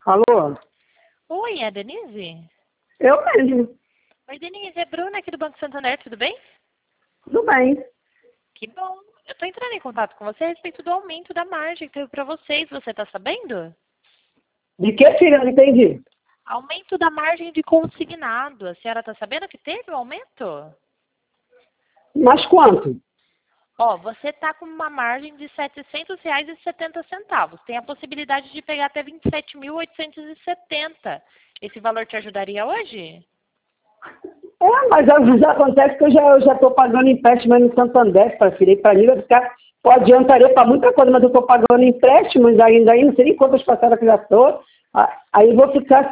Alô? Oi, é a Denise? Eu mesmo. Oi, Denise, é Bruna aqui do Banco Santander, tudo bem? Tudo bem. Que bom. Eu tô entrando em contato com você a respeito do aumento da margem que teve pra vocês, você tá sabendo? De que, filha? Não entendi. Aumento da margem de consignado. A senhora tá sabendo que teve um aumento? Mas quanto? Ó, você tá com uma margem de R$ 700,70. Tem a possibilidade de pegar até 27.870. Esse valor te ajudaria hoje? Mas às vezes acontece que eu já estou pagando empréstimo no Santander, para filha. Para mim vai ficar... Pô, adiantaria para muita coisa, mas eu estou pagando empréstimos ainda aí, não sei nem quantas passadas que já estou. Aí eu vou ficar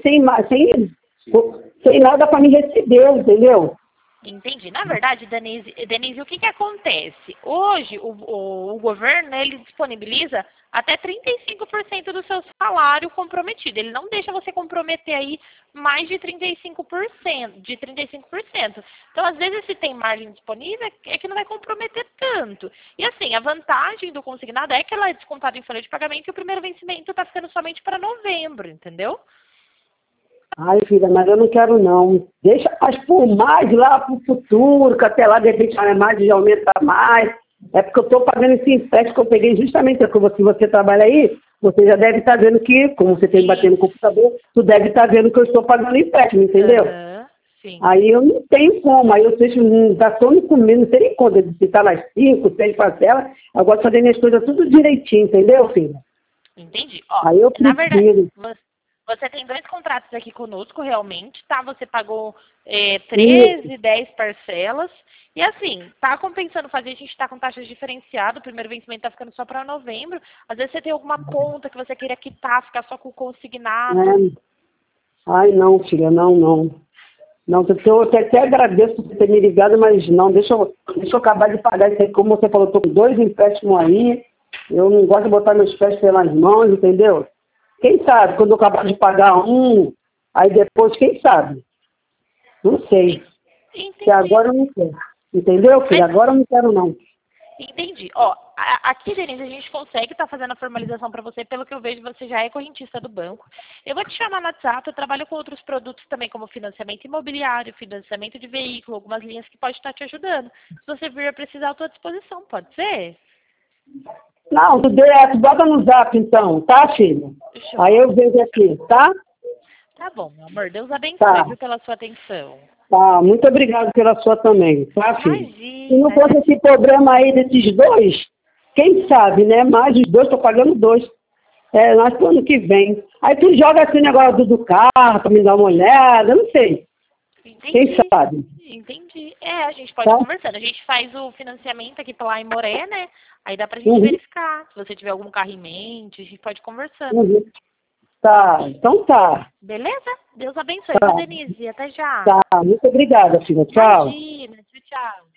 sem nada para me receber, entendeu? Entendi. Na verdade, Denise, o que que acontece? Hoje, o governo, né, ele disponibiliza até 35% do seu salário comprometido. Ele não deixa você comprometer aí mais de 35%, de 35%. Então, às vezes, se tem margem disponível, é que não vai comprometer tanto. E assim, a vantagem do consignado é que ela é descontada em folha de pagamento e o primeiro vencimento está ficando somente para novembro, entendeu? Ai, filha, mas eu não quero não. Deixa mais por mais lá para o futuro, que até lá de repente a margem aumenta mais. É porque eu estou pagando esse empréstimo que eu peguei justamente porque se você trabalha aí, você já deve estar vendo que, como você tem que bater no Isso. computador, tu deve estar vendo que eu estou pagando empréstimo, entendeu? Aham, sim. Aí eu não tenho como, aí eu deixo, já estou me comendo, não sei nem conta de citar nas 5, 6 parcelas, eu gosto de fazer minhas coisas tudo direitinho, entendeu, filha? Entendi. Ó, Aí eu na verdade, prefiro. você tem dois contratos aqui conosco, realmente, tá? Você pagou Isso. 13, 10 parcelas. E assim, tá compensando fazer, a gente tá com taxas diferenciadas, o primeiro vencimento tá ficando só para novembro. Às vezes você tem alguma conta que você queira quitar, ficar só com o consignado. É. Ai, não, filha, não, não. Não, eu até agradeço por ter me ligado, mas não, deixa eu acabar de pagar isso aí. Como você falou, estou com 2 empréstimos aí, eu não gosto de botar meus pés pelas mãos, entendeu? Quem sabe, quando eu acabar de pagar um, aí depois, quem sabe? Não sei. Que Entendi. agora eu não quero. Entendeu, filha? Mas Agora eu não quero, não. entendi. Ó, aqui, Denise, a gente consegue estar fazendo a formalização para você. Pelo que eu vejo, você já é correntista do banco. Eu vou te chamar no WhatsApp. Eu trabalho com outros produtos também, como financiamento imobiliário, financiamento de veículo, algumas linhas que pode estar te ajudando. Se você vir a precisar, eu estou à disposição. Pode ser? Não, tu bota no zap então, tá, filha? Aí Show. eu vejo aqui, tá? Tá bom, meu amor. Deus abençoe, Tá. viu, pela sua atenção. Tá, muito obrigado pela sua também, tá, filho? Se não Imagina, fosse esse problema aí desses dois, quem sabe, né? Mais os dois, tô pagando dois. É, nós pro ano que vem. Aí tu joga esse negócio do carro pra me dar uma olhada, não sei. Quem entendi. sabe, Entendi. É, a gente pode ir tá? conversando. A gente faz o financiamento aqui pela Aimoré, né? Aí dá pra gente Uhum, verificar. Se você tiver algum carro em mente, a gente pode ir conversando. uhum. Tá, então tá. Beleza? Deus abençoe, viu, Tá, Denise? Até já. tá. Muito obrigada, filha. Tchau. Imagina. Tchau, tchau.